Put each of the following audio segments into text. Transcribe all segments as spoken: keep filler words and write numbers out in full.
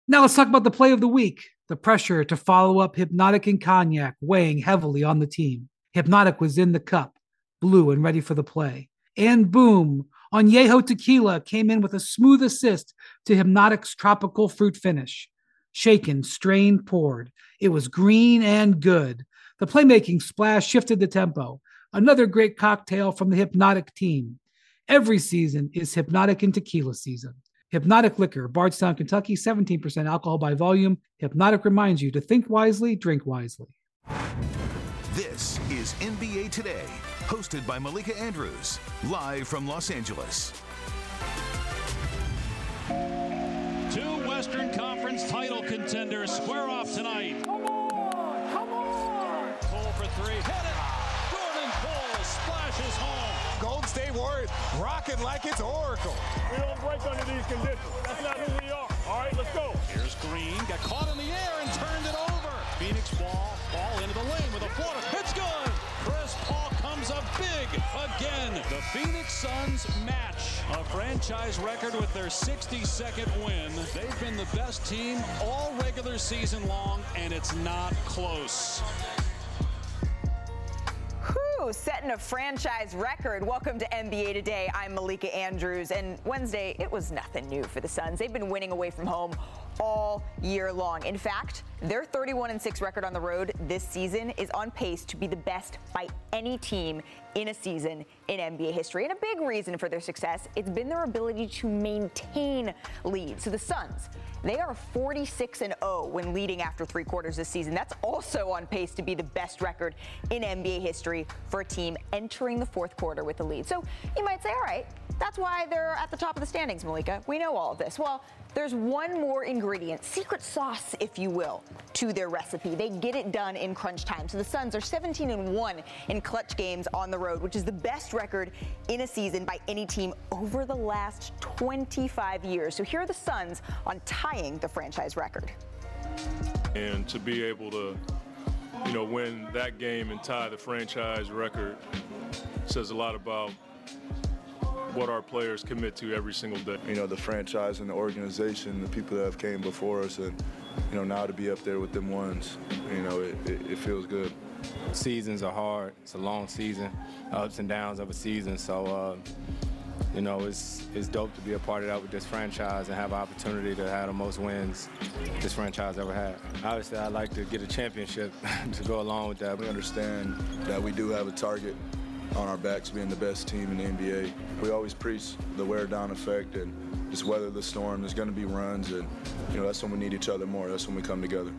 Now let's talk about the play of the week. The pressure to follow up Hypnotic and Cognac weighing heavily on the team. Hypnotic was in the cup, blue and ready for the play. And boom, Añejo Tequila came in with a smooth assist to Hypnotic's tropical fruit finish. Shaken, strained, poured. It was green and good. The playmaking splash shifted the tempo. Another great cocktail from the Hypnotic team. Every season is Hypnotic and Tequila season. Hypnotic Liquor, Bardstown, Kentucky, seventeen percent alcohol by volume. Hypnotic reminds you to think wisely, drink wisely. This is N B A Today, hosted by Malika Andrews, live from Los Angeles. Two Western Conference title contenders square off tonight. Come on, come on! Poole for three, hit it! Jordan Poole splashes home. Golden State Warriors rocking like it's Oracle. We don't break under these conditions. That's not who we are. All right, let's go. Here's Green, got caught in the air and turned it over. Phoenix ball, ball into the lane with a floater. It's good. Chris Paul comes up big again. The Phoenix Suns match a franchise record with their sixty-second win. They've been the best team all regular season long, and it's not close. Whew, setting a franchise record. Welcome to N B A Today. I'm Malika Andrews, and Wednesday, it was nothing new for the Suns. They've been winning away from home all year long. In fact, their thirty-one and six record on the road this season is on pace to be the best by any team in a season in N B A history. And a big reason for their success, it's been their ability to maintain leads. So the Suns, they are forty-six and oh when leading after three quarters this season. That's also on pace to be the best record in N B A history for a team entering the fourth quarter with the lead. So you might say, all right, that's why they're at the top of the standings, Malika. We know all of this. Well, there's one more ingredient, secret sauce, if you will, to their recipe. They get it done in crunch time. So the Suns are seventeen and one in clutch games on the road, which is the best record in a season by any team over the last twenty-five years. So here are the Suns on tying the franchise record. And to be able to, you know, win that game and tie the franchise record says a lot about what our players commit to every single day. You know, the franchise and the organization, the people that have came before us, and, you know, now to be up there with them ones, you know, it, it, it feels good. Seasons are hard. It's a long season, ups and downs of a season. So, uh, you know, it's it's dope to be a part of that with this franchise and have an opportunity to have the most wins this franchise ever had. Obviously, I'd like to get a championship to go along with that. We understand that we do have a target on our backs, being the best team in the N B A. We always preach the wear-down effect and just weather the storm. There's going to be runs, and, you know, that's when we need each other more. That's when we come together.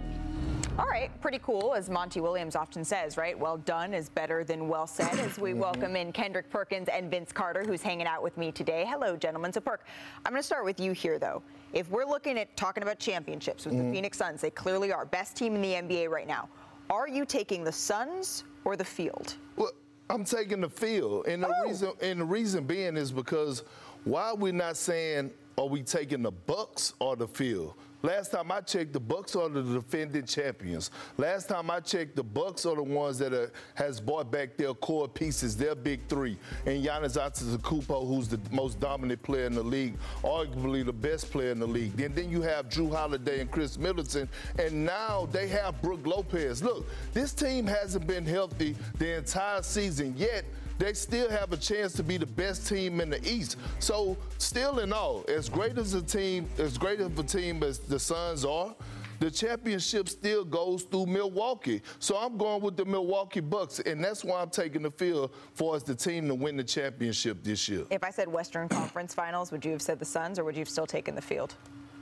All right, pretty cool, as Monty Williams often says, right? Well done is better than well said, as we welcome in Kendrick Perkins and Vince Carter, who's hanging out with me today. Hello, gentlemen. So, Perk, I'm going to start with you here, though. If we're looking at talking about championships with mm-hmm. the Phoenix Suns, they clearly are best team in the N B A right now. Are you taking the Suns or the field? Well, I'm taking the field, and the oh. reason and the reason being is because why we're not saying are we taking the Bucks or the field? Last time I checked, the Bucks are the defending champions. Last time I checked, the Bucks are the ones that are, has brought back their core pieces, their big three, and Giannis Antetokounmpo, who's the most dominant player in the league, arguably the best player in the league. And then you have Drew Holiday and Chris Middleton, and now they have Brook Lopez. Look, this team hasn't been healthy the entire season yet. They still have a chance to be the best team in the East. So, still in all, as great as a team, as great of a team as the Suns are, the championship still goes through Milwaukee. So I'm going with the Milwaukee Bucks, and that's why I'm taking the field for us, the team to win the championship this year. If I said Western Conference Finals, would you have said the Suns, or would you have still taken the field?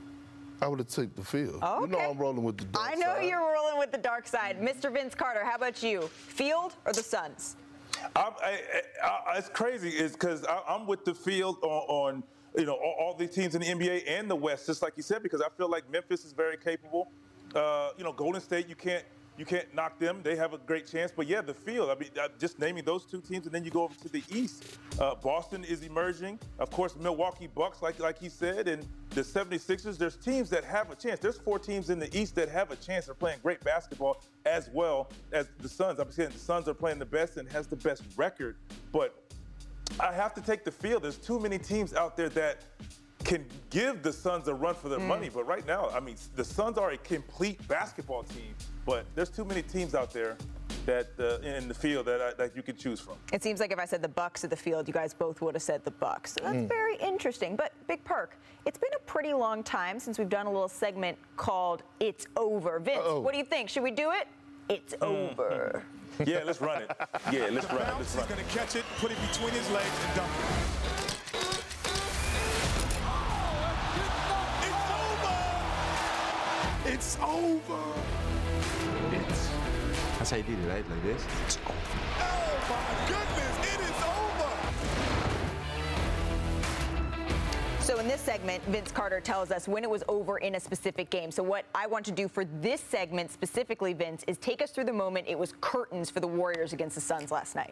I would have taken the field. Oh, okay. You know I'm rolling with the dark I know side. you're rolling with the dark side. Mister Vince Carter, how about you? Field or the Suns? I'm, I, I, it's crazy, is because I'm with the field on, on you know all, all the teams in the N B A and the West, just like you said, because I feel like Memphis is very capable. Uh, you know, Golden State, you can't you can't knock them; they have a great chance. But yeah, the field. I mean, just naming those two teams, and then you go over to the East. Uh, Boston is emerging, of course. Milwaukee Bucks, like like he said, and the seventy-sixers. There's teams that have a chance. There's four teams in the East that have a chance. They're playing great basketball as well as the Suns. I'm saying the Suns are playing the best and has the best record, but I have to take the field. There's too many teams out there that can give the Suns a run for their mm. money. But right now, I mean, the Suns are a complete basketball team, but there's too many teams out there that uh, in the field that, uh, that you can choose from. It seems like if I said the Bucks at the field, you guys both would have said the Bucks. So that's mm. very interesting. But Big Perk, it's been a pretty long time since we've done a little segment called It's Over. Vince, Uh-oh. what do you think? Should we do it? It's mm. over. Yeah, let's run it. Yeah, let's run it. Let's run He's going to catch it, put it between his legs, and dump it. It's over. It's. That's how you did it, right? Like this. It's over. Oh my goodness! It is over. So in this segment, Vince Carter tells us when it was over in a specific game. So what I want to do for this segment specifically, Vince, is take us through the moment it was curtains for the Warriors against the Suns last night.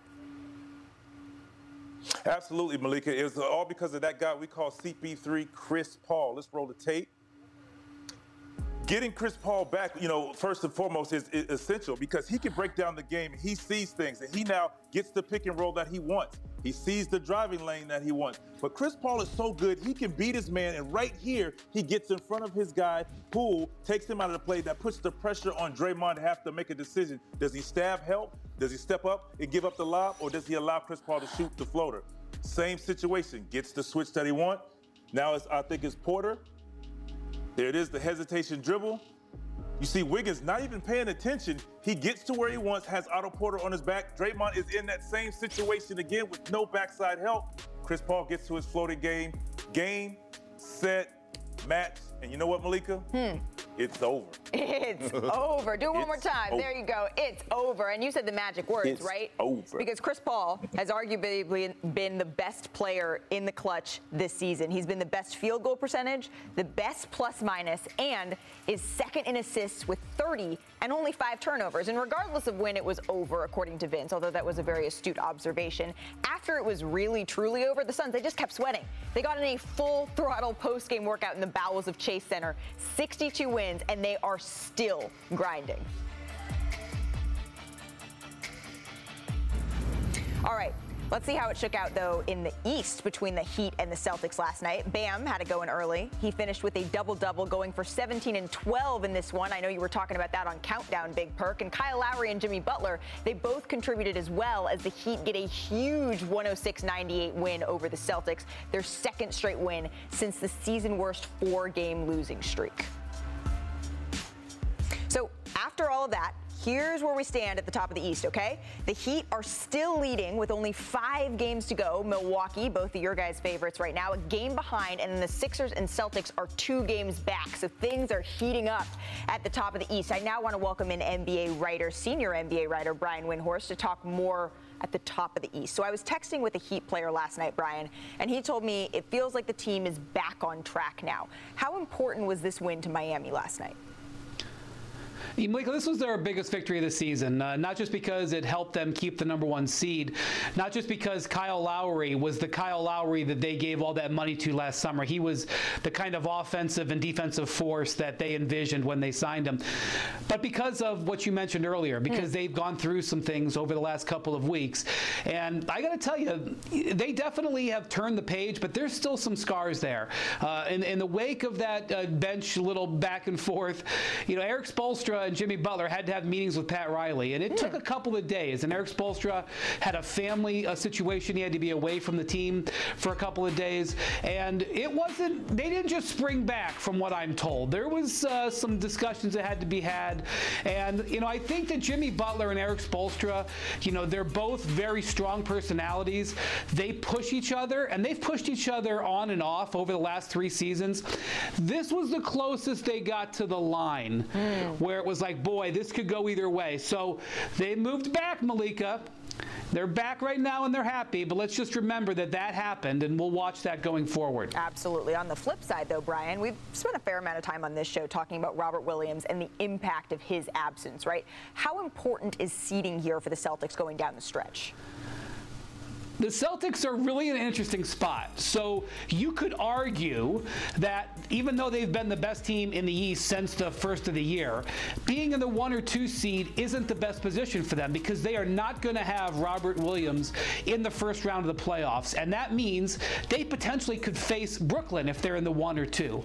Absolutely, Malika. It was all because of that guy we call C P three, Chris Paul. Let's roll the tape. Getting Chris Paul back, you know, first and foremost is, is essential because he can break down the game. He sees things, and he now gets the pick and roll that he wants. He sees the driving lane that he wants. But Chris Paul is so good, he can beat his man, and right here, he gets in front of his guy, Poole, takes him out of the play. That puts the pressure on Draymond to have to make a decision. Does he stab help? Does he step up and give up the lob, or does he allow Chris Paul to shoot the floater? Same situation. Gets the switch that he wants. Now it's, I think it's Porter. There it is, the hesitation dribble. You see Wiggins not even paying attention. He gets to where he wants, has Otto Porter on his back. Draymond is in that same situation again with no backside help. Chris Paul gets to his floating game. Game, set, match. And you know what, Malika? Hmm. It's over. It's over. Do it one It's more time. over. There you go. It's over. And you said the magic words, It's right? over. Because Chris Paul has arguably been the best player in the clutch this season. He's been the best field goal percentage, the best plus minus, and is second in assists with thirty and only five turnovers. And regardless of when it was over, according to Vince, although that was a very astute observation, after it was really, truly over, the Suns, they just kept sweating. They got in a full throttle post-game workout in the bowels of Chase Center. sixty-two wins. And they are still grinding. All right, let's see how it shook out, though, in the East between the Heat and the Celtics last night. Bam had to go in early. He finished with a double-double, going for seventeen and twelve in this one. I know you were talking about that on Countdown, Big Perk. And Kyle Lowry and Jimmy Butler, they both contributed as well as the Heat get a huge one oh six ninety-eight win over the Celtics, their second straight win since the season-worst four-game losing streak. So after all of that, here's where we stand at the top of the East, okay? The Heat are still leading with only five games to go. Milwaukee, both of your guys' favorites right now, a game behind, and then the Sixers and Celtics are two games back. So things are heating up at the top of the East. I now want to welcome in N B A writer, senior N B A writer Brian Windhorst to talk more at the top of the East. So I was texting with a Heat player last night, Brian, and he told me it feels like the team is back on track now. How important was this win to Miami last night? Malika, this was their biggest victory of the season, uh, not just because it helped them keep the number one seed, not just because Kyle Lowry was the Kyle Lowry that they gave all that money to last summer. He was the kind of offensive and defensive force that they envisioned when they signed him, but because of what you mentioned earlier, because mm. they've gone through some things over the last couple of weeks. And I got to tell you, they definitely have turned the page, but there's still some scars there. Uh, in, in the wake of that uh, bench little back and forth, you know, Eric Spoelstra and Jimmy Butler had to have meetings with Pat Riley, and it mm. took a couple of days. And Eric Spoelstra had a family uh, situation; he had to be away from the team for a couple of days. And it wasn't; they didn't just spring back, from what I'm told. There was uh, some discussions that had to be had. And you know, I think that Jimmy Butler and Eric Spoelstra, you know, they're both very strong personalities. They push each other, and they've pushed each other on and off over the last three seasons. This was the closest they got to the line, mm. where it was like, boy, this could go either way. So they moved back, Malika. They're back right now and they're happy, but let's just remember that that happened, and we'll watch that going forward. Absolutely. On the flip side, though, Brian, we've spent a fair amount of time on this show talking about Robert Williams and the impact of his absence, right? How important is seeding here for the Celtics going down the stretch? The Celtics are really in an interesting spot. So you could argue that even though they've been the best team in the East since the first of the year, being in the one or two seed isn't the best position for them because they are not going to have Robert Williams in the first round of the playoffs. And that means they potentially could face Brooklyn if they're in the one or two.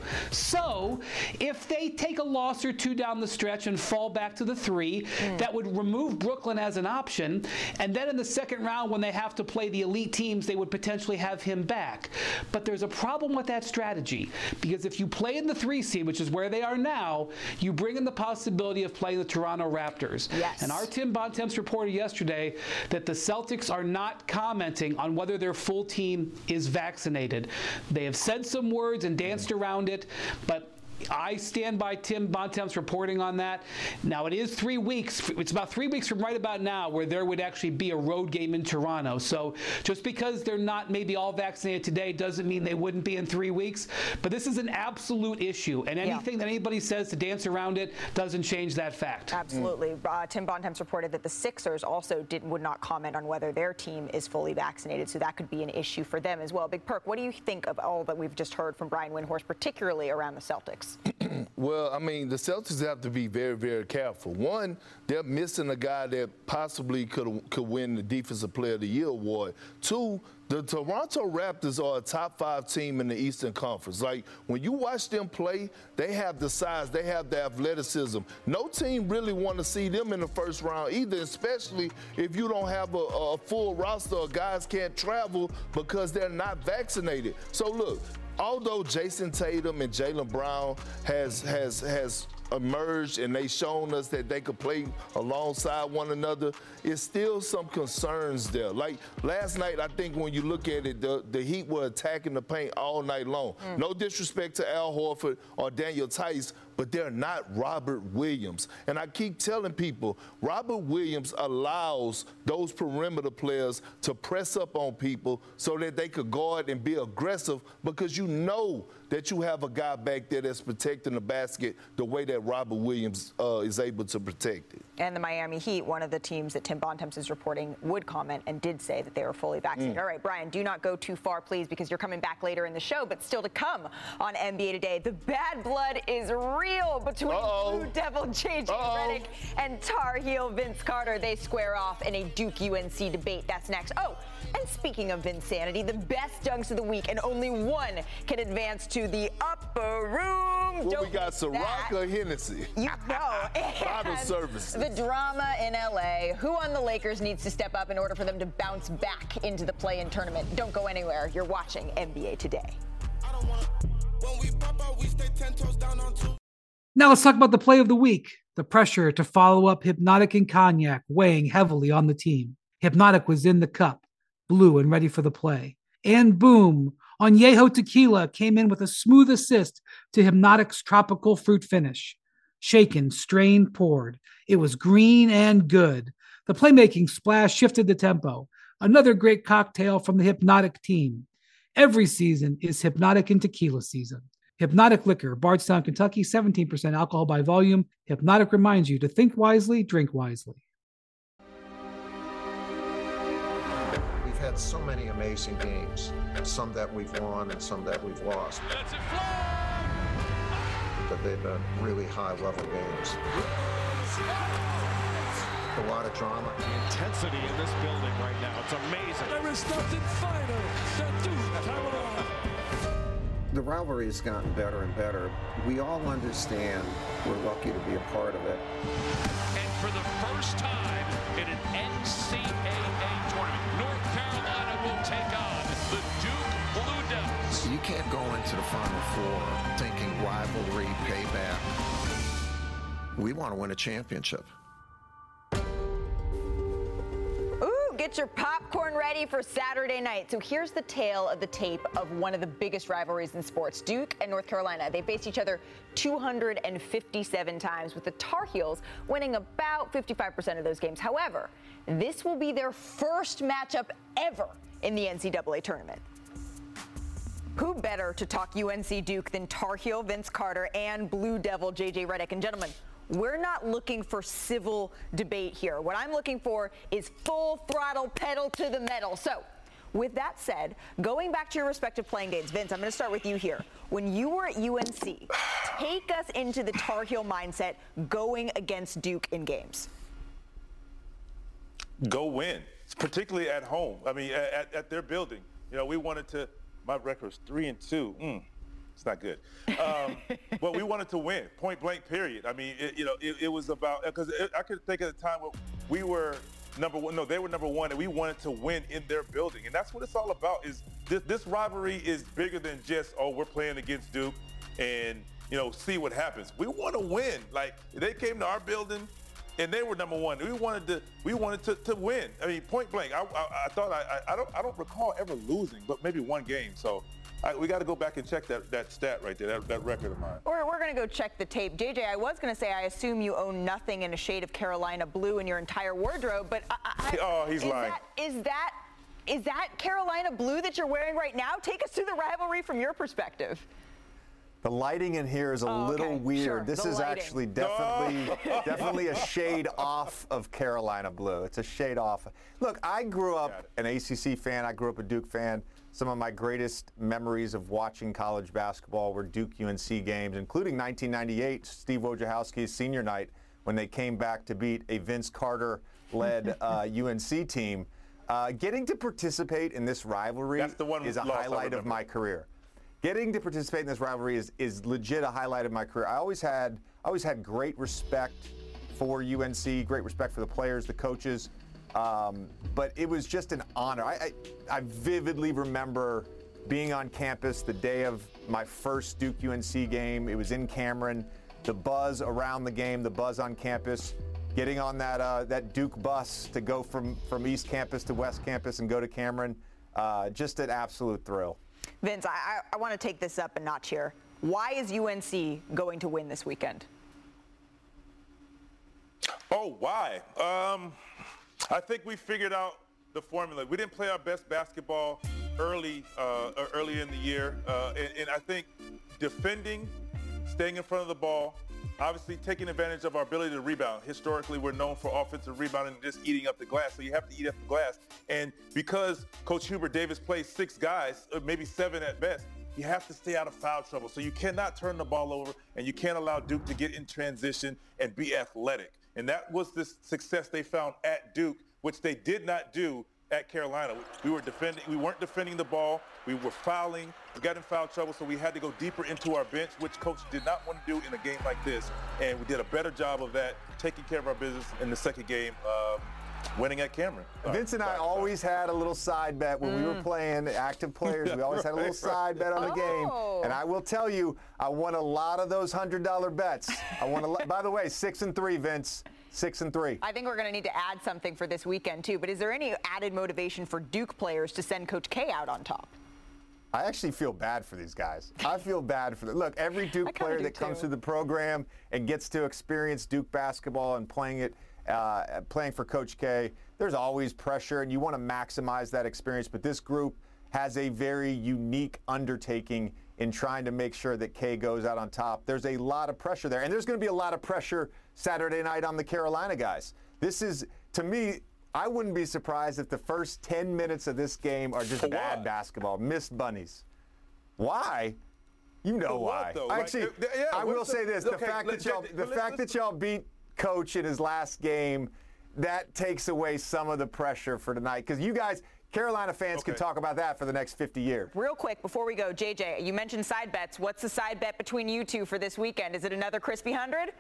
So if they take a loss or two down the stretch and fall back to the three, mm. that would remove Brooklyn as an option. And then in the second round, when they have to play the elite teams, they would potentially have him back. But there's a problem with that strategy because if you play in the three seed, which is where they are now, you bring in the possibility of playing the Toronto Raptors. Yes. And our Tim Bontemps reported yesterday that the Celtics are not commenting on whether their full team is vaccinated. They have said some words and danced around it, but I stand by Tim Bontemps reporting on that. Now, it is three weeks. It's about three weeks from right about now where there would actually be a road game in Toronto. So just because they're not maybe all vaccinated today doesn't mean they wouldn't be in three weeks. But this is an absolute issue. And anything yeah. that anybody says to dance around it doesn't change that fact. Absolutely. Mm. Uh, Tim Bontemps reported that the Sixers also did, would not comment on whether their team is fully vaccinated. So that could be an issue for them as well. Big Perk, what do you think of all that we've just heard from Brian Windhorst, particularly around the Celtics? Well, I mean, the Celtics have to be very, very careful. One, they're missing a guy that possibly could could win the Defensive Player of the Year award. Two, the Toronto Raptors are a top five team in the Eastern Conference. Like, when you watch them play, they have the size, they have the athleticism. No team really want to see them in the first round either, especially if you don't have a, a full roster or guys can't travel because they're not vaccinated. So, look, although Jason Tatum and Jaylen Brown has has has emerged and they shown us that they could play alongside one another, it's still some concerns there. Like last night, I think when you look at it, the, the Heat were attacking the paint all night long. Mm. No disrespect to Al Horford or Daniel Tice, but they're not Robert Williams. And I keep telling people, Robert Williams allows those perimeter players to press up on people so that they could guard and be aggressive because you know that you have a guy back there that's protecting the basket the way that Robert Williams uh, is able to protect it. And the Miami Heat, one of the teams that Tim Bontemps is reporting, would comment and did say that they were fully vaccinated. Mm. All right, Brian, do not go too far, please, because you're coming back later in the show, but still to come on N B A Today. The bad blood is real between Uh-oh. Blue Devil J J Redick and Tar Heel Vince Carter. They square off in a Duke U N C debate. That's next. Oh, and speaking of Vinsanity, the best dunks of the week, and only one can advance to the upper room. Well, Don't we got Ciroc or Hennessy? You know. Bottle services. The drama in L A. Who on the Lakers needs to step up in order for them to bounce back into the play-in tournament? Don't go anywhere. You're watching N B A Today. Now let's talk about the play of the week. The pressure to follow up Hypnotic and Cognac weighing heavily on the team. Hypnotic was in the cup, blue and ready for the play. And boom, Añejo Tequila came in with a smooth assist to Hypnotic's tropical fruit finish. Shaken, strained, poured. It was green and good. The playmaking splash shifted the tempo. Another great cocktail from the Hypnotic team. Every season is Hypnotic and Tequila season. Hypnotic Liquor, Bardstown, Kentucky, seventeen percent alcohol by volume. Hypnotic reminds you to think wisely, drink wisely. We've had so many amazing games, some that we've won and some that we've lost. That's a flag! But they've been really high-level games. A lot of drama. The intensity in this building right now, it's amazing. There is nothing finer than Duke Cameron. The rivalry has gotten better and better. We all understand we're lucky to be a part of it. And for the first time in an N C double A tournament, North Carolina will take on the Duke Blue Devils. You can't go into the Final Four thinking rivalry, payback. We want to win a championship. Get your popcorn ready for Saturday night. So here's the tale of the tape of one of the biggest rivalries in sports, Duke and North Carolina. They faced each other two hundred fifty-seven times, with the Tar Heels winning about fifty-five percent of those games. However, this will be their first matchup ever in the N C double A tournament. Who better to talk U N C Duke than Tar Heel Vince Carter and Blue Devil J J Redick? And gentlemen, we're not looking for civil debate here. What I'm looking for is full throttle, pedal to the metal. So With that said, going back to your respective playing dates, Vince, I'm going to start with you here. When you were at U N C, take us into the Tar Heel mindset going against Duke in games. Go win, particularly at home. I mean, at, at their building. You know, we wanted to, my record was three and two. Mm, it's not good. Um, but we wanted to win, point blank, period. I mean, it, you know, it, it was about, because I could think of the time where we were number one, no, they were number one, and we wanted to win in their building. And that's what it's all about, is this, this rivalry is bigger than just, oh, we're playing against Duke and, you know, see what happens. We want to win. Like, they came to our building, and they were number one. We wanted to. We wanted to, to win. I mean, point blank. I, I, I thought I, I don't. I don't recall ever losing, but maybe one game. So I, we got to go back and check that, that stat right there, that, that record of mine. Or we're going to go check the tape. J J, I was going to say I assume you own nothing in a shade of Carolina blue in your entire wardrobe, but I, I, oh, he's is lying. That, is that is that Carolina blue that you're wearing right now? Take us through the rivalry from your perspective. The lighting in here is a oh, little okay. weird. Sure. This the is lighting. actually definitely definitely a shade off of Carolina blue. It's a shade off. Look, I grew up an A C C fan. I grew up a Duke fan. Some of my greatest memories of watching college basketball were Duke U N C games, including nineteen ninety-eight, Steve Wojciechowski's senior night, when they came back to beat a Vince Carter-led uh, U N C team. Uh, getting to participate in this rivalry That's the one is a loss highlight of my career. Getting to participate in this rivalry is, is legit a highlight of my career. I always had I always had great respect for U N C, great respect for the players, the coaches, um, but it was just an honor. I, I, I vividly remember being on campus the day of my first Duke U N C game. It was in Cameron. The buzz around the game, the buzz on campus, getting on that uh, that Duke bus to go from, from East Campus to West Campus and go to Cameron, uh, just an absolute thrill. Vince, I, I want to take this up a notch here. Why is U N C going to win this weekend? Oh, why? Um, I think we figured out the formula. We didn't play our best basketball early, uh, early in the year, uh, and, and I think defending, staying in front of the ball, obviously taking advantage of our ability to rebound. Historically, we're known for offensive rebounding and just eating up the glass, so you have to eat up the glass. And because Coach Hubert Davis plays six guys, or maybe seven at best, you have to stay out of foul trouble. So you cannot turn the ball over, and you can't allow Duke to get in transition and be athletic. And that was the success they found at Duke, which they did not do at Carolina. We were defending, we weren't defending the ball. We were fouling. We got in foul trouble, so we had to go deeper into our bench, which coach did not want to do in a game like this. And we did a better job of that, taking care of our business in the second game, uh, winning at Cameron. Vince and I always had a little side bet when mm. we were playing active players. We always had a little side bet on the oh. game. And I will tell you, I won a lot of those one hundred dollar bets. I won a lot. By the way, six and three, Vince. Six and three. I think we're going to need to add something for this weekend, too. But is there any added motivation for Duke players to send Coach K out on top? I actually feel bad for these guys. I feel bad for them. Look, every Duke player that too. comes through the program and gets to experience Duke basketball and playing it, uh, playing for Coach K, there's always pressure, and you want to maximize that experience. But this group has a very unique undertaking in trying to make sure that K goes out on top. There's a lot of pressure there, and there's going to be a lot of pressure Saturday night on the Carolina guys. This is, to me, I wouldn't be surprised if the first ten minutes of this game are just For bad what? basketball, missed bunnies. Why? You know For why. what, though? Actually, Like, yeah, I will what's say the- this: the okay, fact let's- that y'all, the let's- fact let's- that y'all beat Coach in his last game, that takes away some of the pressure for tonight. Because you guys, Carolina fans, Okay. can talk about that for the next fifty years. Real quick, before we go, J J, you mentioned side bets. What's the side bet between you two for this weekend? Is it another crispy hundred?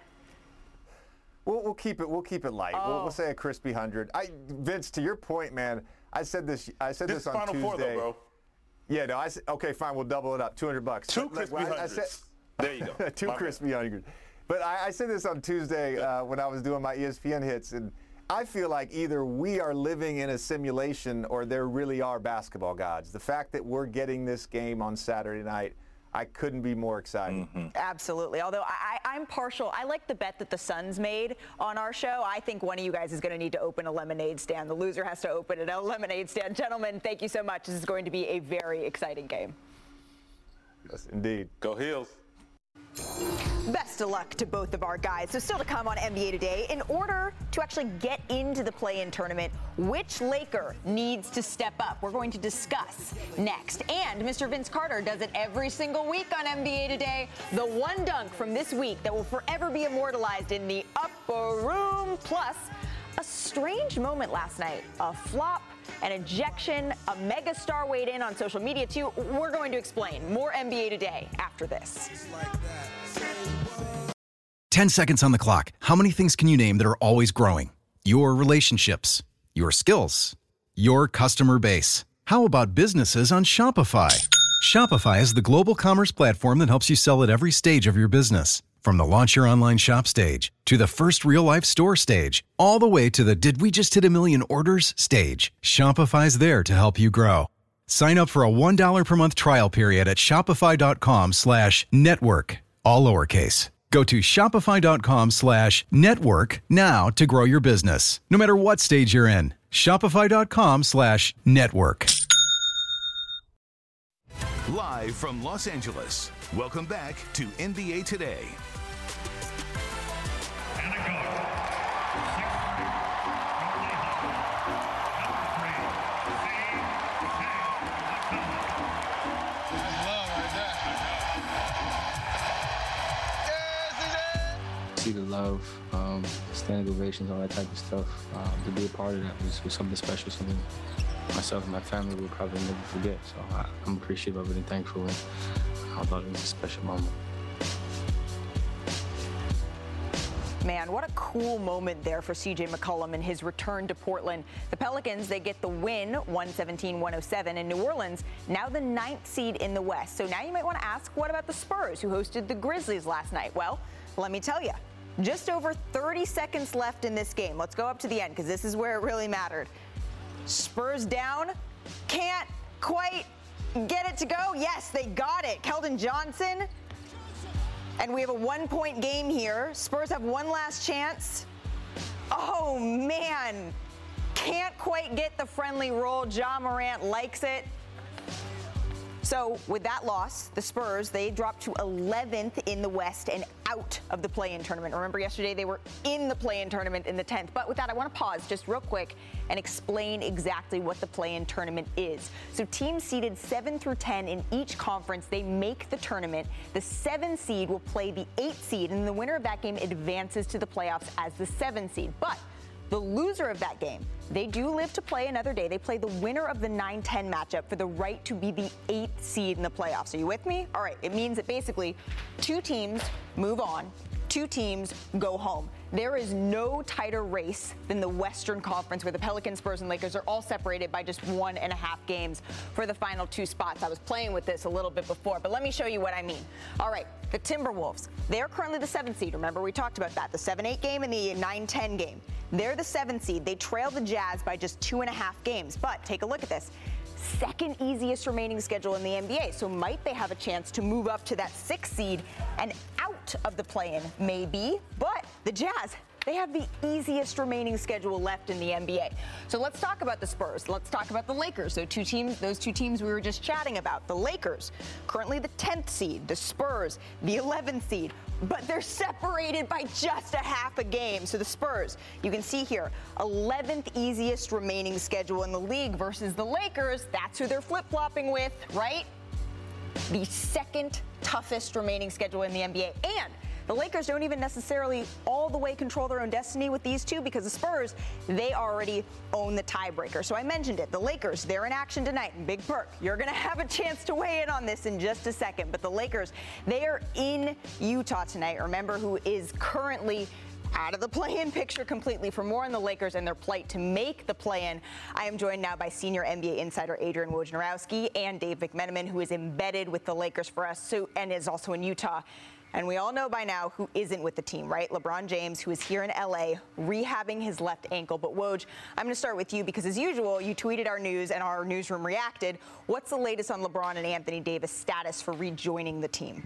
We'll, we'll keep it. We'll keep it light. Oh. We'll, we'll say a crispy hundred. I, Vince, to your point, man. I said this. I said This this, is on Final Tuesday. Four, though, bro. Yeah, no. I said, okay, fine. We'll double it up. Two hundred bucks. Two Like, crispy I- I hundreds. said- There you go. Two My crispy hundred. But I, I said this on Tuesday uh, when I was doing my E S P N hits, and I feel like either we are living in a simulation or there really are basketball gods. The fact that we're getting this game on Saturday night, I couldn't be more excited. Mm-hmm. Absolutely. Although I, I, I'm partial. I like the bet that the Suns made on our show. I think one of you guys is going to need to open a lemonade stand. The loser has to open it, a lemonade stand. Gentlemen, thank you so much. This is going to be a very exciting game. Yes, indeed. Go Heels. Best of luck to both of our guys. So still to come on N B A Today, in order to actually get into the play-in tournament, which Laker needs to step up? We're going to discuss next. And Mister Vince Carter does it every single week on N B A Today. The one dunk from this week that will forever be immortalized in the upper room. Plus, a strange moment last night. A flop, an ejection, a megastar weighed in on social media too. We're going to explain. More N B A Today after this. ten seconds on the clock. How many things can you name that are always growing? Your relationships, your skills, your customer base. How about businesses on Shopify? Shopify is the global commerce platform that helps you sell at every stage of your business. From the launch your online shop stage, to the first real-life store stage, all the way to the did we just hit a million orders stage. Shopify's there to help you grow. Sign up for a one dollar per month trial period at shopify.com slash network, all lowercase. Go to shopify.com slash network now to grow your business, no matter what stage you're in. Shopify.com slash network. Live from Los Angeles, welcome back to N B A Today. See the love, um, standing ovations, all that type of stuff. Um, to be a part of that was, was something special, something myself and my family will probably never forget. So I, I'm appreciative of it and thankful, and I thought it was a special moment. Man, what a cool moment there for C J McCollum and his return to Portland. The Pelicans, they get the win, one seventeen to one oh seven, and New Orleans, now the ninth seed in the West. So now you might want to ask, what about the Spurs, who hosted the Grizzlies last night? Well, let me tell you, just over thirty seconds left in this game. Let's go up to the end, because this is where it really mattered. Spurs down, can't quite get it to go. Yes, they got it. Keldon Johnson. And we have a one-point game here. Spurs have one last chance. Oh, man. Can't quite get the friendly roll. Ja Morant likes it. So with that loss, the Spurs, they dropped to eleventh in the West and out of the play-in tournament. Remember yesterday they were in the play-in tournament in the tenth. But with that, I want to pause just real quick and explain exactly what the play-in tournament is. So teams seeded seven through ten in each conference, they make the tournament. The seven seed will play the eight seed, and the winner of that game advances to the playoffs as the seven seed. But the loser of that game, they do live to play another day. They play the winner of the nine ten matchup for the right to be the eighth seed in the playoffs. Are you with me? All right. It means that basically two teams move on, two teams go home. There is no tighter race than the Western Conference, where the Pelicans, Spurs, and Lakers are all separated by just one and a half games for the final two spots. I was playing with this a little bit before, but let me show you what I mean. All right, the Timberwolves, they're currently the seventh seed. Remember, we talked about that, the seven eight game and the nine ten game. They're the seventh seed. They trail the Jazz by just two and a half games. But take a look at this. Second easiest remaining schedule in the N B A. So might they have a chance to move up to that sixth seed and out of the play-in? Maybe. But the Jazz, they have the easiest remaining schedule left in the N B A. So let's talk about the Spurs. Let's talk about the Lakers. So two teams, those two teams we were just chatting about. The Lakers, currently the tenth seed. The Spurs, the eleventh seed. But they're separated by just a half a game. So the Spurs, you can see here, eleventh easiest remaining schedule in the league versus the Lakers. That's who they're flip-flopping with, right? The second toughest remaining schedule in the N B A. And the Lakers don't even necessarily all the way control their own destiny with these two, because the Spurs, they already own the tiebreaker. So I mentioned it. The Lakers, they're in action tonight. And Big Perk, you're going to have a chance to weigh in on this in just a second. But the Lakers, they are in Utah tonight. Remember, who is currently out of the play-in picture completely. For more on the Lakers and their plight to make the play-in, I am joined now by senior N B A insider Adrian Wojnarowski and Dave McMenamin, who is embedded with the Lakers for us, so, and is also in Utah. And we all know by now who isn't with the team, right? LeBron James, who is here in L A, rehabbing his left ankle. But Woj, I'm going to start with you because, as usual, you tweeted our news and our newsroom reacted. What's the latest on LeBron and Anthony Davis' status for rejoining the team?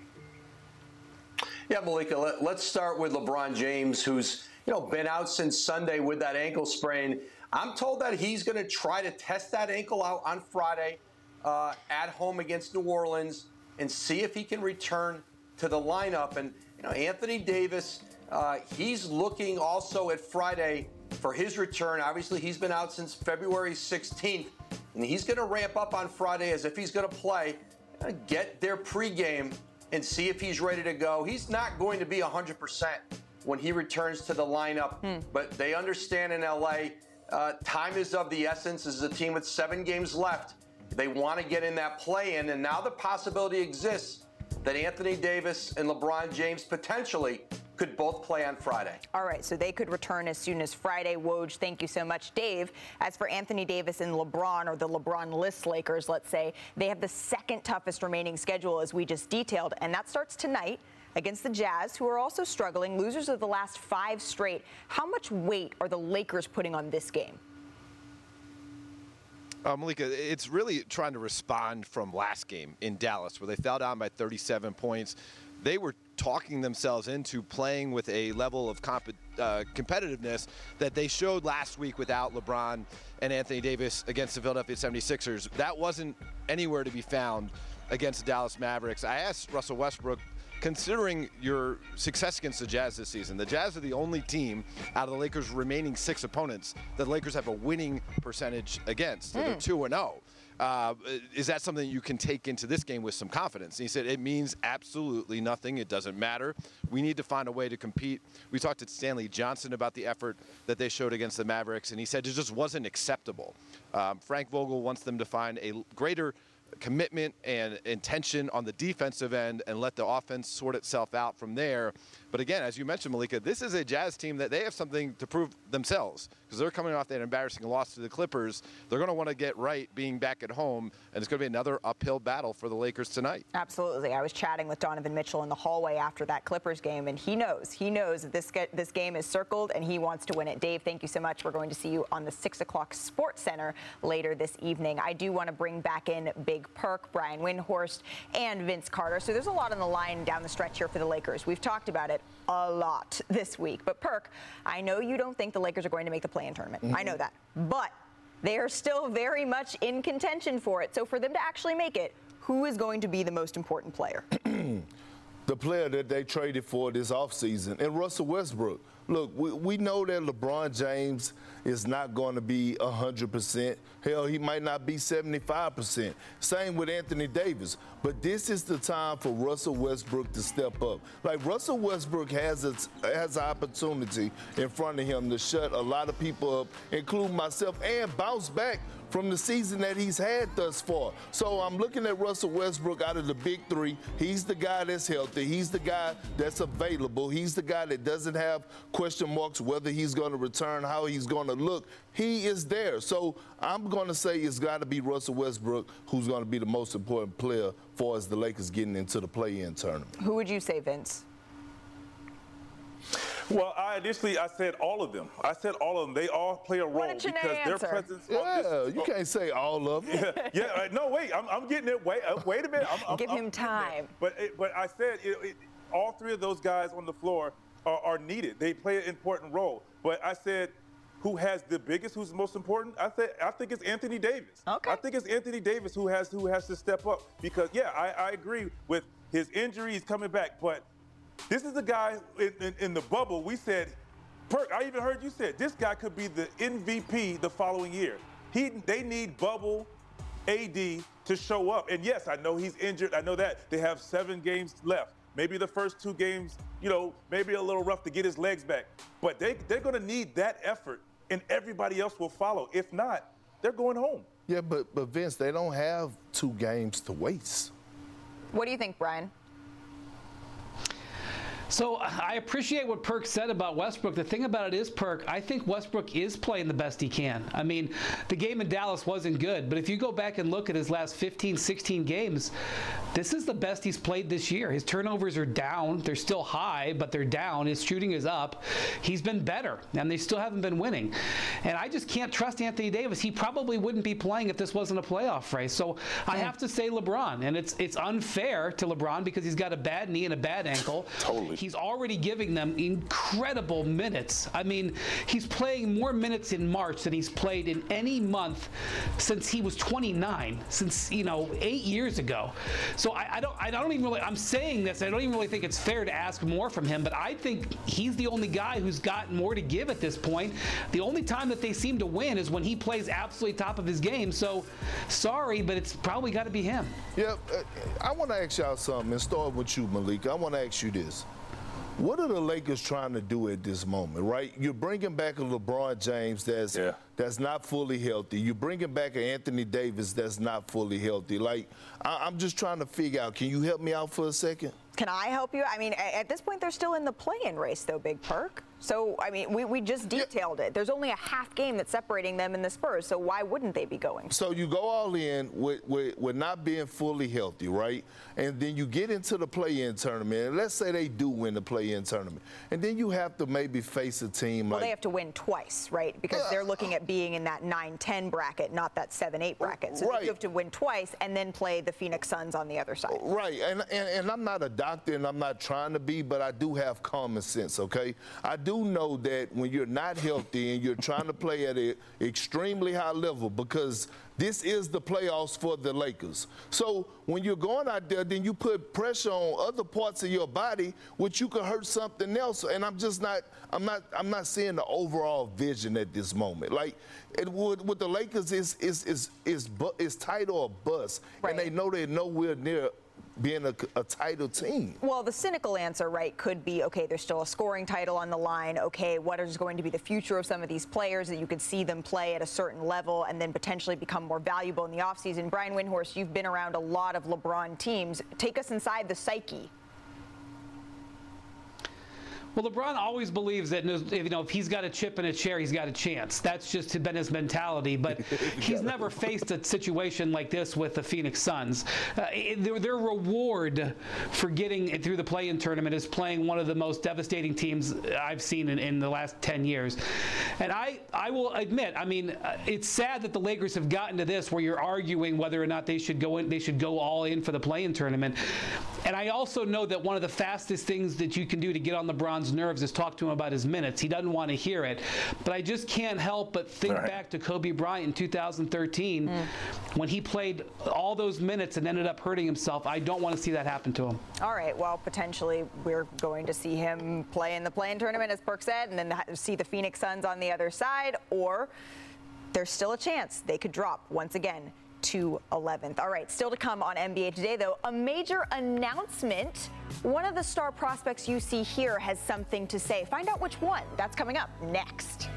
Yeah, Malika, let, let's start with LeBron James, who's, you know, been out since Sunday with that ankle sprain. I'm told that he's going to try to test that ankle out on Friday uh, at home against New Orleans and see if he can return to the lineup. And, you know, Anthony Davis, uh, he's looking also at Friday for his return. Obviously, he's been out since February sixteenth, and he's going to ramp up on Friday as if he's going to play, uh, get their pregame, and see if he's ready to go. He's not going to be one hundred percent when he returns to the lineup, hmm. but they understand in L A, uh, time is of the essence. This is a team with seven games left. They want to get in that play-in, and now the possibility exists that Anthony Davis and LeBron James potentially could both play on Friday. All right, so they could return as soon as Friday. Woj, thank you so much. Dave, as for Anthony Davis and LeBron, or the LeBron-less Lakers, let's say, they have the second toughest remaining schedule, as we just detailed, and that starts tonight against the Jazz, who are also struggling, losers of the last five straight. How much weight are the Lakers putting on this game? Uh, Malika, it's really trying to respond from last game in Dallas, where they fell down by thirty-seven points. They were talking themselves into playing with a level of comp- uh, competitiveness that they showed last week without LeBron and Anthony Davis against the Philadelphia seventy-sixers. That wasn't anywhere to be found against the Dallas Mavericks. I asked Russell Westbrook, considering your success against the Jazz this season, the Jazz are the only team out of the Lakers' remaining six opponents that the Lakers have a winning percentage against. So mm. they're two and oh. Uh, is that something you can take into this game with some confidence? And he said, it means absolutely nothing. It doesn't matter. We need to find a way to compete. We talked to Stanley Johnson about the effort that they showed against the Mavericks, and he said it just wasn't acceptable. Um, Frank Vogel wants them to find a greater commitment and intention on the defensive end and let the offense sort itself out from there. But again, as you mentioned, Malika, this is a Jazz team that they have something to prove themselves, because they're coming off that embarrassing loss to the Clippers. They're going to want to get right being back at home, and it's going to be another uphill battle for the Lakers tonight. Absolutely. I was chatting with Donovan Mitchell in the hallway after that Clippers game, and he knows, he knows that this, this game is circled and he wants to win it. Dave, thank you so much. We're going to see you on the six o'clock Sports Center later this evening. I do want to bring back in Big Perk, Brian Windhorst, and Vince Carter. So there's a lot on the line down the stretch here for the Lakers. We've talked about it a lot this week. But Perk, I know you don't think the Lakers are going to make the play-in tournament. Mm-hmm. I know that. But they are still very much in contention for it. So for them to actually make it, who is going to be the most important player? The player that they traded for this offseason, and Russell Westbrook. Look, we, we know that LeBron James is not going to be one hundred percent. Hell, he might not be seventy-five percent. Same with Anthony Davis. But this is the time for Russell Westbrook to step up. Like, Russell Westbrook has a, has an opportunity in front of him to shut a lot of people up, including myself, and bounce back from the season that he's had thus far. So I'm looking at Russell Westbrook out of the big three. He's the guy that's healthy. He's the guy that's available. He's the guy that doesn't have question marks whether he's going to return, how he's going to look. He is there. So I'm going to say it's got to be Russell Westbrook who's going to be the most important player for as the Lakers getting into the play-in tournament. Who would you say, Vince? Well, I initially I said all of them. I said all of them. They all play a role because their presence. Yeah, this, you can't say all of them. Yeah, yeah uh, no, wait. I'm, I'm getting it. Wait, uh, wait a minute. I'm, I'm, Give I'm him time. But it, but I said it, it, all three of those guys on the floor are, are needed. They play an important role. But I said, who has the biggest? Who's the most important? I said I think it's Anthony Davis. Okay. I think it's Anthony Davis who has who has to step up because yeah, I, I agree with his injuries coming back, but this is a guy in, in, in the bubble. We said. Perk, I even heard you said this guy could be the M V P the following year. He, they need bubble A D to show up. And yes, I know he's injured. I know that. They have seven games left. Maybe the first two games, you know, maybe a little rough to get his legs back. But they, they're going to need that effort, and everybody else will follow. If not, they're going home. Yeah, but, but Vince, they don't have two games to waste. What do you think, Brian? So I appreciate what Perk said about Westbrook. The thing about it is, Perk, I think Westbrook is playing the best he can. I mean, the game in Dallas wasn't good, but if you go back and look at his last fifteen, sixteen games, this is the best he's played this year. His turnovers are down. They're still high, but they're down. His shooting is up. He's been better, and they still haven't been winning. And I just can't trust Anthony Davis. He probably wouldn't be playing if this wasn't a playoff race. So yeah. I have to say LeBron, and it's it's unfair to LeBron because he's got a bad knee and a bad ankle. Totally. he's already giving them incredible minutes. I mean, he's playing more minutes in March than he's played in any month since he was twenty-nine, since, you know, eight years ago. So I, I don't I don't even really, I'm saying this, I don't even really think it's fair to ask more from him, but I think he's the only guy who's got more to give at this point. The only time that they seem to win is when he plays absolutely top of his game. So sorry, but it's probably got to be him. Yeah, I want to ask y'all something, and start with you, Malika. I want to ask you this. What are the Lakers trying to do at this moment, right? You're bringing back a LeBron James that's yeah. that's not fully healthy. You're bringing back an Anthony Davis that's not fully healthy. Like, I- I'm just trying to figure out, can you help me out for a second? Can I help you? I mean, at this point, they're still in the play-in race, though, Big Perk. So, I mean, we, we just detailed it. There's only a half game that's separating them and the Spurs, so why wouldn't they be going? So you go all in with, with, with not being fully healthy, right? And then you get into the play-in tournament, and let's say they do win the play-in tournament. And then you have to maybe face a team well, like... they have to win twice, right? Because uh, they're looking at being in that nine ten bracket, not that seven eight bracket. So right. you have to win twice and then play the Phoenix Suns on the other side. Right, and, and, and I'm not a doctor, and I'm not trying to be, but I do have common sense, okay? I do know that when you're not healthy and you're trying to play at an extremely high level, because this is the playoffs for the Lakers. So when you're going out there, then you put pressure on other parts of your body, which you could hurt something else. And I'm just not, I'm not, I'm not seeing the overall vision at this moment. Like it would with the Lakers is is is is is tight or bust, right. And they know they're nowhere near being a, a title team. Well, the cynical answer, right, could be, okay, there's still a scoring title on the line. Okay, what is going to be the future of some of these players that you could see them play at a certain level and then potentially become more valuable in the offseason? Brian Windhorst, you've been around a lot of LeBron teams. Take us inside the psyche. Well, LeBron always believes that, you know, if he's got a chip in a chair, he's got a chance. That's just been his mentality. But he's never faced a situation like this with the Phoenix Suns. Uh, their, their reward for getting through the play-in tournament is playing one of the most devastating teams I've seen in, in the last ten years. And I, I will admit, I mean, uh, it's sad that the Lakers have gotten to this where you're arguing whether or not they should go in, they should go all in for the play-in tournament. And I also know that one of the fastest things that you can do to get on LeBron's nerves is talk to him about his minutes. He doesn't want to hear it. But I just can't help but think right. back to Kobe Bryant in two thousand thirteen mm. when he played all those minutes and ended up hurting himself. I don't want to see that happen to him. All right. Well, potentially we're going to see him play in the play-in tournament, as Perk said, and then see the Phoenix Suns on the other side, or there's still a chance they could drop once again to eleventh. All right, still to come on N B A Today, though, a major announcement. One of the star prospects you see here has something to say. Find out which one. That's coming up next.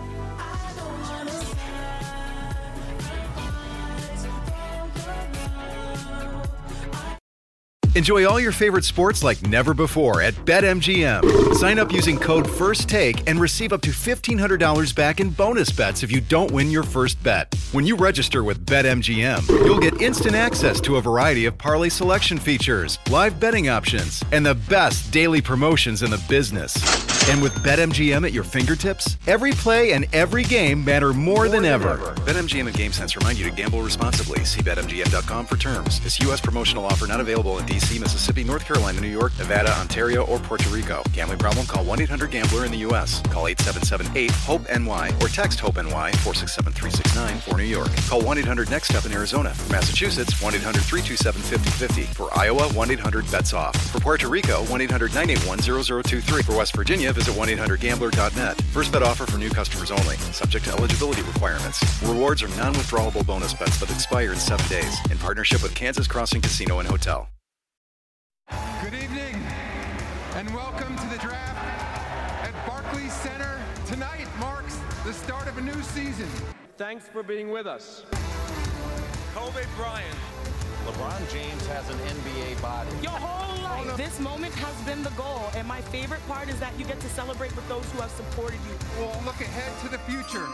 Enjoy all your favorite sports like never before at BetMGM. Sign up using code FIRSTTAKE and receive up to fifteen hundred dollars back in bonus bets if you don't win your first bet. When you register with BetMGM, you'll get instant access to a variety of parlay selection features, live betting options, and the best daily promotions in the business. And with BetMGM at your fingertips, every play and every game matter more, more than, than ever. ever. BetMGM and GameSense remind you to gamble responsibly. See Bet M G M dot com for terms. This U S promotional offer not available in D C, Mississippi, North Carolina, New York, Nevada, Ontario, or Puerto Rico. Gambling problem? Call one eight hundred gambler in the U S. Call eight seven seven eight hope N Y or text HOPE-NY four six seven three six nine for New York. Call one eight hundred next step in Arizona. For Massachusetts, one eight hundred three two seven five zero five zero. For Iowa, one eight hundred bets off. For Puerto Rico, one eight hundred nine eight one zero zero two three. For West Virginia, visit one eight hundred gambler dot net. First bet offer for new customers only. Subject to eligibility requirements. Rewards are non-withdrawable bonus bets that expire in seven days. In partnership with Kansas Crossing Casino and Hotel. Good evening, and welcome to the draft at Barclays Center. Tonight marks the start of a new season. Thanks for being with us. Kobe Bryant. LeBron James has an N B A body. Your whole life, this moment has been the goal, and my favorite part is that you get to celebrate with those who have supported you. We'll look ahead to the future.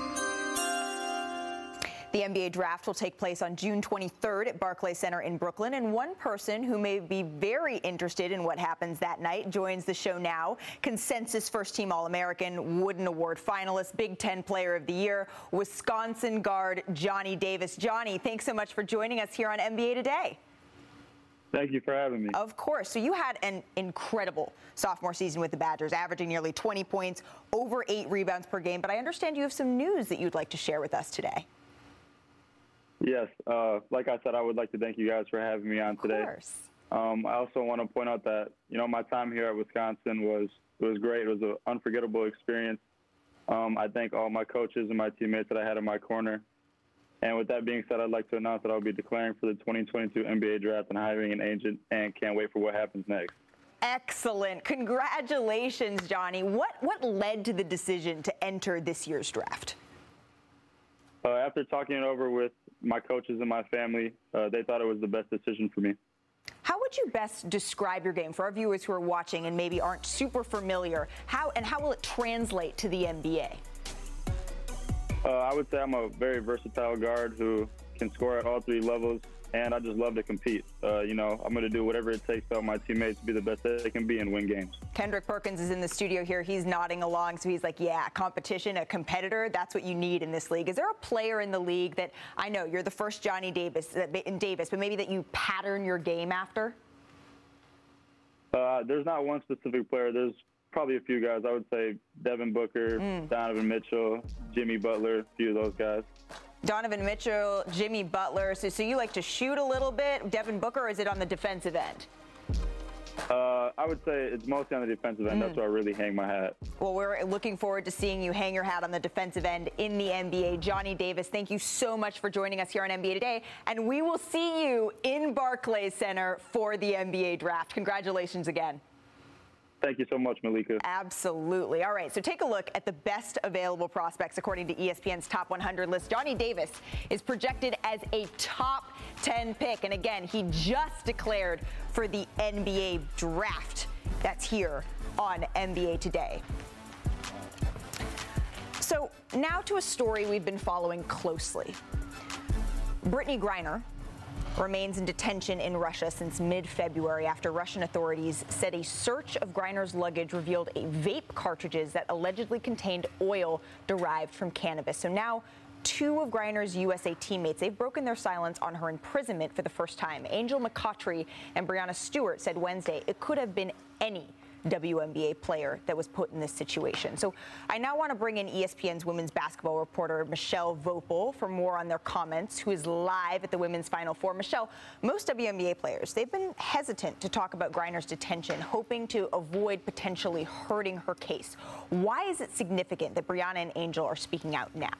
The N B A draft will take place on June twenty-third at Barclays Center in Brooklyn, and one person who may be very interested in what happens that night joins the show now. Consensus first-team All-American, Wooden Award finalist, Big Ten Player of the Year, Wisconsin guard Johnny Davis. Johnny, thanks so much for joining us here on N B A Today. Thank you for having me. Of course. So you had an incredible sophomore season with the Badgers, averaging nearly twenty points, over eight rebounds per game. But I understand you have some news that you'd like to share with us today. Yes. Uh, like I said, I would like to thank you guys for having me on today. Of course. Um, I also want to point out that, you know, my time here at Wisconsin was it was great. It was an unforgettable experience. Um, I thank all my coaches and my teammates that I had in my corner. And with that being said, I'd like to announce that I'll be declaring for the twenty twenty-two N B A draft and hiring an agent, and can't wait for what happens next. Excellent. Congratulations, Johnny. What what led to the decision to enter this year's draft? Uh, after talking it over with my coaches and my family, uh, they thought it was the best decision for me. How would you best describe your game for our viewers who are watching and maybe aren't super familiar? How and how will it translate to the N B A? Uh, I would say I'm a very versatile guard who can score at all three levels, and I just love to compete. Uh, you know, I'm going to do whatever it takes to help my teammates be the best they can be and win games. Kendrick Perkins is in the studio here. He's nodding along, so he's like, yeah, competition, a competitor, that's what you need in this league. Is there a player in the league that, I know you're the first Johnny Davis, in Davis, but maybe that you pattern your game after? Uh, there's not one specific player. There's probably a few guys. I would say Devin Booker, mm. Donovan Mitchell, Jimmy Butler, a few of those guys. Donovan Mitchell, Jimmy Butler. So, so you like to shoot a little bit. Devin Booker, or is it on the defensive end? Uh, I would say it's mostly on the defensive end. Mm. That's where I really hang my hat. Well, we're looking forward to seeing you hang your hat on the defensive end in the N B A. Johnny Davis, thank you so much for joining us here on N B A Today. And we will see you in Barclays Center for the N B A draft. Congratulations again. Thank you so much, Malika. Absolutely. All right, so take a look at the best available prospects according to E S P N's top one hundred list. Johnny Davis is projected as a top ten pick. And again, he just declared for the N B A draft. That's here on N B A Today. So now to a story we've been following closely. Brittney Griner remains in detention in Russia since mid-February after Russian authorities said a search of Griner's luggage revealed a vape cartridges that allegedly contained oil derived from cannabis. So now two of Griner's U S A teammates, they've broken their silence on her imprisonment for the first time. Angel McCoughtry and Brianna Stewart said Wednesday it could have been any W N B A player that was put in this situation. So I now want to bring in E S P N's women's basketball reporter Michelle Vopel for more on their comments, who is live at the women's Final Four. Michelle, most W N B A players, they've been hesitant to talk about Griner's detention, hoping to avoid potentially hurting her case. Why is it significant that Brianna and Angel are speaking out now?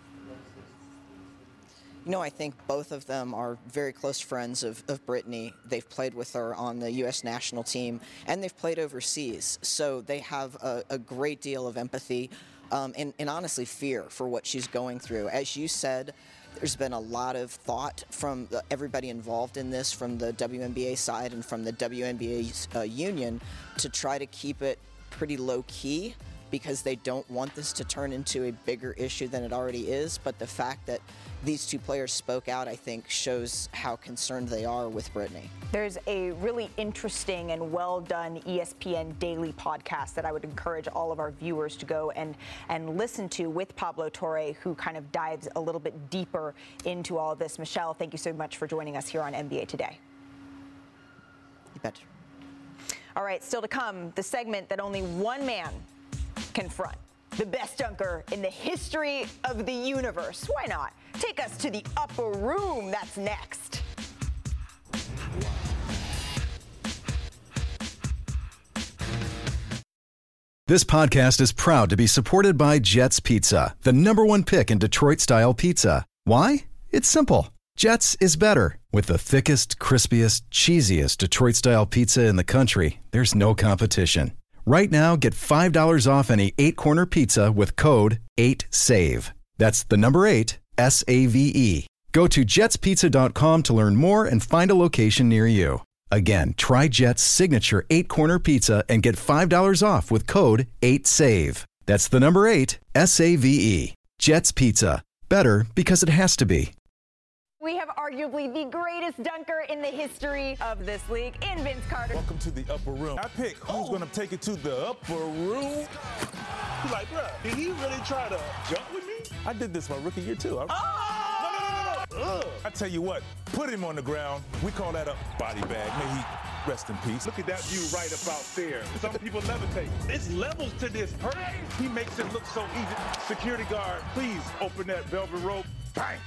You know, I think both of them are very close friends of, of Brittney. They've played with her on the U S national team, and they've played overseas. So they have a, a great deal of empathy um, and, and honestly fear for what she's going through. As you said, there's been a lot of thought from the, everybody involved in this, from the W N B A side and from the W N B A uh, union, to try to keep it pretty low-key, because they don't want this to turn into a bigger issue than it already is. But the fact that these two players spoke out, I think, shows how concerned they are with Brittney. There's a really interesting and well-done E S P N daily podcast that I would encourage all of our viewers to go and, and listen to with Pablo Torre, who kind of dives a little bit deeper into all of this. Michelle, thank you so much for joining us here on N B A Today. You bet. All right, still to come, the segment that only one man confront, the best dunker in the history of the universe. Why not? Take us to the upper room. That's next. This podcast is proud to be supported by Jets Pizza, the number one pick in Detroit-style pizza. Why? It's simple. Jets is better. With the thickest, crispiest, cheesiest Detroit-style pizza in the country, there's no competition. Right now, get five dollars off any eight-corner pizza with code eight save. That's the number eight, S A V E. Go to jets pizza dot com to learn more and find a location near you. Again, try Jet's signature eight-corner pizza and get five dollars off with code eight save. That's the number eight, S A V E. Jet's Pizza. Better because it has to be. We have arguably the greatest dunker in the history of this league in Vince Carter. Welcome to the upper room. I pick who's oh. going to take it to the upper room. He's like, bro, did he really try to jump with me? I did this my rookie year, too. I... Oh! No, no, no, no, no. Ugh. I tell you what, put him on the ground. We call that a body bag. May he rest in peace. Look at that view right about there. Some people levitate. It's levels to this. Perk, he makes it look so easy. Security guard, please open that velvet rope. Bang.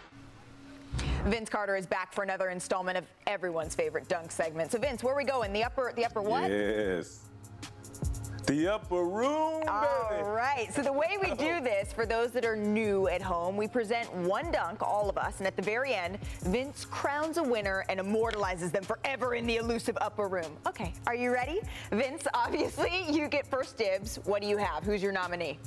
Vince Carter is back for another installment of everyone's favorite dunk segment. So Vince, where are we going? The upper, the upper what? Yes. The upper room, baby. All right. So the way we do this, for those that are new at home, we present one dunk, all of us, and at the very end, Vince crowns a winner and immortalizes them forever in the elusive upper room. Okay, are you ready? Vince, obviously, you get first dibs. What do you have? Who's your nominee?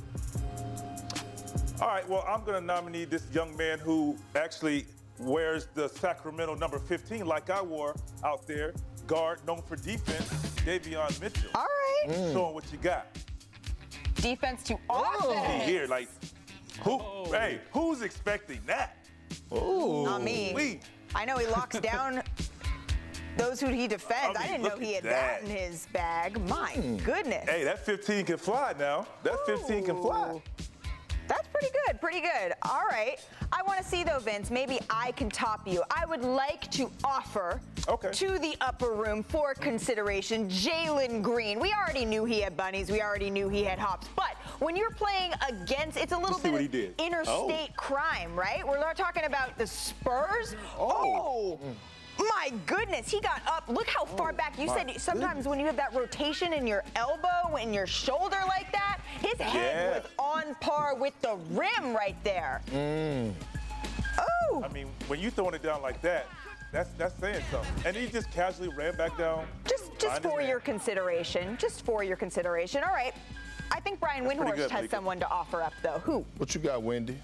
All right, well, I'm going to nominate this young man who actually wears the Sacramento number fifteen like I wore out there. Guard known for defense, Davion Mitchell. All right. Mm. Show him what you got. Defense to offense. Here, like, who? Oh. Hey, who's expecting that? Oh, not me. We. I know he locks down those who he defends. I, mean, I didn't know he had that. that in his bag. My mm. goodness. Hey, that fifteen can fly now. That Ooh. fifteen can fly. That's pretty good, pretty good. All right. I want to see, though, Vince, maybe I can top you. I would like to offer okay. to the upper room for consideration Jalen Green. We already knew he had bunnies. We already knew he had hops. But when you're playing against, it's a little bit of interstate oh. crime, right? We're not talking about the Spurs. Oh. oh. Mm. My goodness, he got up. Look how far oh, back. You said sometimes goodness. when you have that rotation in your elbow and your shoulder like that, his head yeah. was on par with the rim right there. Mm. Oh. I mean, when you throwing it down like that, that's that's saying something. And he just casually ran back down. Just just for your consideration. Just for your consideration. All right. I think Brian that's Windhorst good, has someone to offer up, though. Who? What you got, Wendy?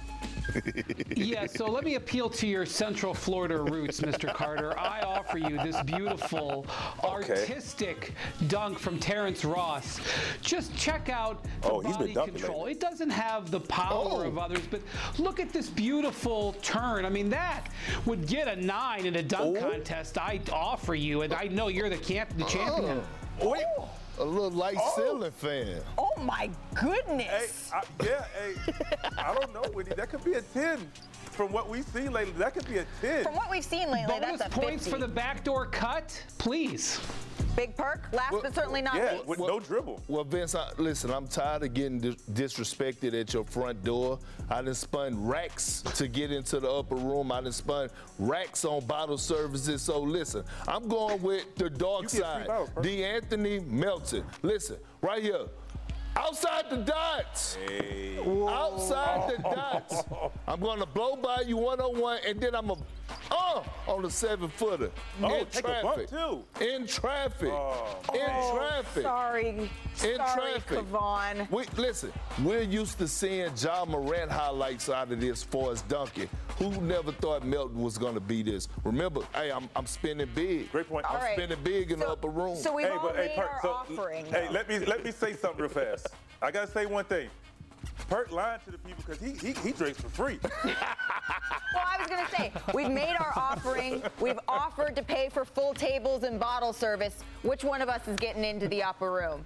Yeah, so let me appeal to your Central Florida roots, Mister Carter. I offer you this beautiful, okay. artistic dunk from Terrence Ross. Just check out the oh, body control. It doesn't have the power oh. of others, but look at this beautiful turn. I mean, that would get a nine in a dunk oh. contest. I offer you, and I know you're the, camp, the champion. Oh. Wait. A little light oh. ceiling fan. Oh my goodness. Hey, I, yeah, hey, I don't know, Whitney. That could be a ten. From what we've seen lately, that could be a ten. From what we've seen lately, Bonus that's a points fifty. For the backdoor cut, please. Big perk, last well, but certainly not yeah, least. with well, no dribble. Well, Vince, I, listen, I'm tired of getting dis- disrespected at your front door. I done spun racks to get into the upper room. I done spun racks on bottle services. So listen, I'm going with the dark side. DeAnthony Melton. Listen, right here. Outside the dots. Hey. Outside the dots. I'm going to blow by you one-on-one, and then I'm going to uh, on the seven-footer. Oh, in take traffic. A bump too. In traffic. Oh. In oh, traffic. Sorry. In sorry, traffic. Kavon. We, listen, we're used to seeing Ja Morant highlights out of this for us dunking. Who never thought Melton was going to be this? Remember, hey, I'm, I'm spinning big. Great point. I'm right. spinning big in so, the upper room. So we've hey, all but, made hey, Perk, our so, offering. Hey, let me let me say something real fast. I got to say one thing. Perk lying to the people because he, he he drinks for free. Well, I was going to say, we've made our offering. We've offered to pay for full tables and bottle service. Which one of us is getting into the upper room?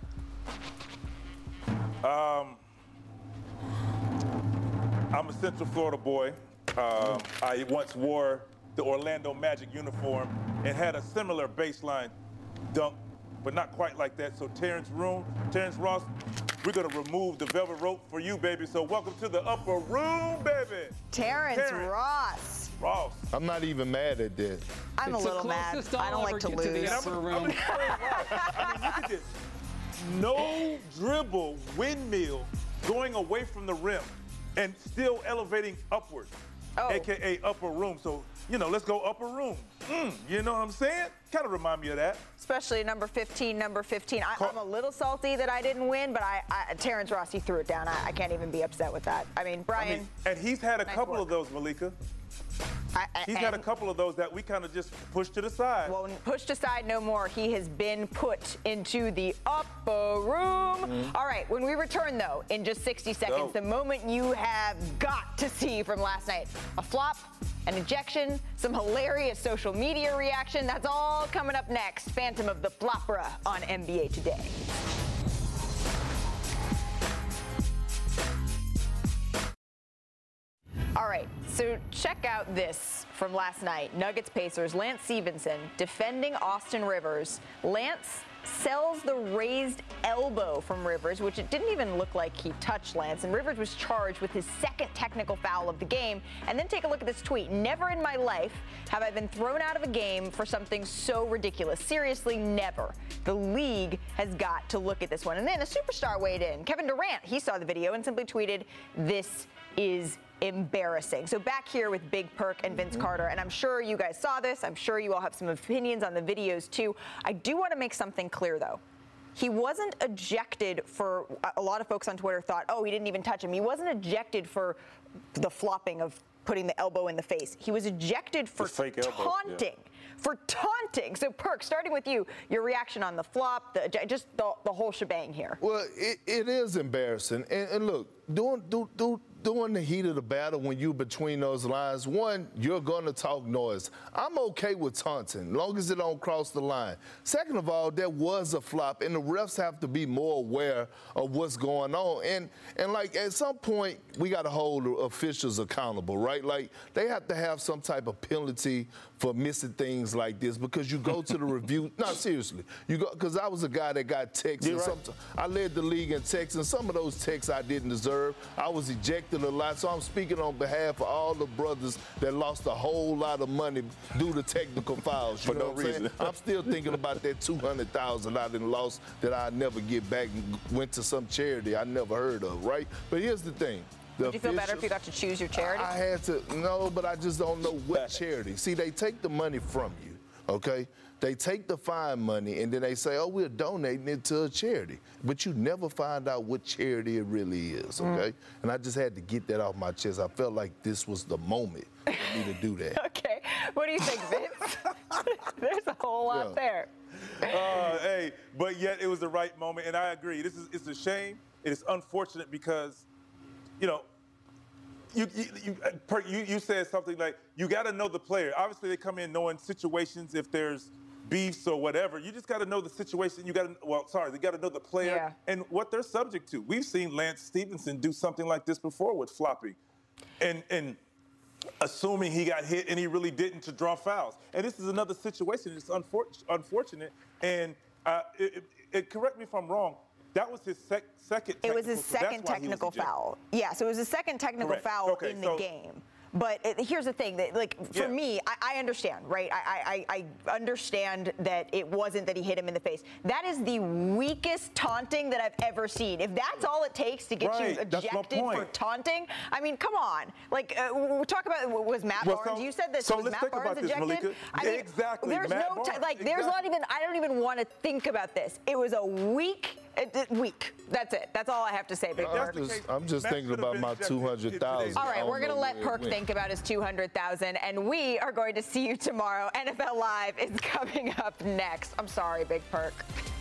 Um, I'm a Central Florida boy. Um, I once wore the Orlando Magic uniform and had a similar baseline dunk, but not quite like that. So Terrence Room, Terrence Ross, we're gonna remove the velvet rope for you, baby. So welcome to the upper room, baby. Terrence, Terrence Ross. Ross. I'm not even mad at that. I'm it's a little mad. I don't like to lose. To the upper room. I'm, I'm I mean, look at this. No dribble windmill going away from the rim and still elevating upward, oh. A K A upper room. So, you know, let's go upper room. Mm, you know what I'm saying? Kind of remind me of that. Especially number fifteen, number fifteen. I, I'm a little salty that I didn't win, but I, I Terrence Ross, he threw it down. I, I can't even be upset with that. I mean, Brian. I mean, and he's had a nice couple work. of those, Malika. I, I, he's had a couple of those that we kind of just pushed to the side. Well, pushed aside no more. He has been put into the upper room. Mm-hmm. All right, when we return, though, in just sixty seconds, Go. the moment you have got to see from last night, a flop, an ejection, some hilarious social media reaction. That's all coming up next. Phantom of the Flopera on N B A Today. All right, so check out this from last night. Nuggets Pacers, Lance Stevenson defending Austin Rivers. Lance sells the raised elbow from Rivers, which it didn't even look like he touched Lance, and Rivers was charged with his second technical foul of the game. And then take a look at this tweet. Never in my life have I been thrown out of a game for something so ridiculous. Seriously, never. The league has got to look at this one. And then a superstar weighed in. Kevin Durant, he saw the video and simply tweeted, "This is embarrassing." So back here with Big Perk and Vince Carter, and I'm sure you guys saw this. I'm sure you all have some opinions on the videos too. I do want to make something clear though. He wasn't ejected for, a lot of folks on Twitter thought, oh, he didn't even touch him. He wasn't ejected for the flopping of putting the elbow in the face. He was ejected for fake elbow, taunting. yeah. For taunting. So, Perk, starting with you, your reaction on the flop, the, just the, the whole shebang here. Well, it, it is embarrassing. And, and look, doing, do, do, during the heat of the battle, when you're between those lines, one, you're going to talk noise. I'm okay with taunting, long as it don't cross the line. Second of all, there was a flop, and the refs have to be more aware of what's going on. And, and like, at some point, we got to hold officials accountable, right? Like, they have to have some type of penalty for missing things like this, because you go to the review. No, seriously. You go, because I was a guy that got texts. And right. I led the league in texts, and some of those texts I didn't deserve. I was ejected a lot, so I'm speaking on behalf of all the brothers that lost a whole lot of money due to technical fouls. You For know no what I'm saying? reason. I'm still thinking about that two hundred thousand dollars I done lost that I never get back and went to some charity I never heard of, right? But here's the thing. Would you feel better if you got to choose your charity? I had to, no, but I just don't know what charity. See, they take the money from you, okay? They take the fine money, and then they say, oh, we're donating it to a charity. But you never find out what charity it really is, okay? Mm. And I just had to get that off my chest. I felt like this was the moment for me to do that. Okay. What do you think, Vince? There's a whole lot Yeah. there. Uh, hey, but yet it was the right moment, and I agree. This is it's a shame. It is unfortunate because, you know, you you you, you, you said something like you got to know the player. Obviously, they come in knowing situations if there's beefs or whatever. You just got to know the situation. You got to well, sorry, they got to know the player Yeah. and what they're subject to. We've seen Lance Stevenson do something like this before with flopping, and and. assuming he got hit and he really didn't to draw fouls. And this is another situation. It's unfor- unfortunate. And uh, it, it, it, correct me if I'm wrong, that was his sec- second It was his technical- second that's why he was technical ejected. foul. Yeah, so it was his second technical Correct. foul Okay, in the so- game. But it, here's the thing, that like for Yeah. me, I, I understand, right? I, I, I understand that it wasn't that he hit him in the face. That is the weakest taunting that I've ever seen. If that's all it takes to get Right, you that's my ejected for point. taunting, I mean, come on. Like, uh, we'll talk about, was Matt Well, Barnes, so- you said that so was let's Matt think Barnes about this, ejected? Malika. I mean, Exactly, There's Matt no, ti- Barnes, like, there's not exactly. even, I don't even want to think about this. It was a weak, it, it, weak. That's it. That's all I have to say, Big I'm Perk. just, I'm just Matt thinking should have about been my ejected two hundred thousand dollars. All right, we're going to let Perk think about his two hundred thousand dollars, and we are going to see you tomorrow. N F L Live is coming up next. I'm sorry, Big Perk.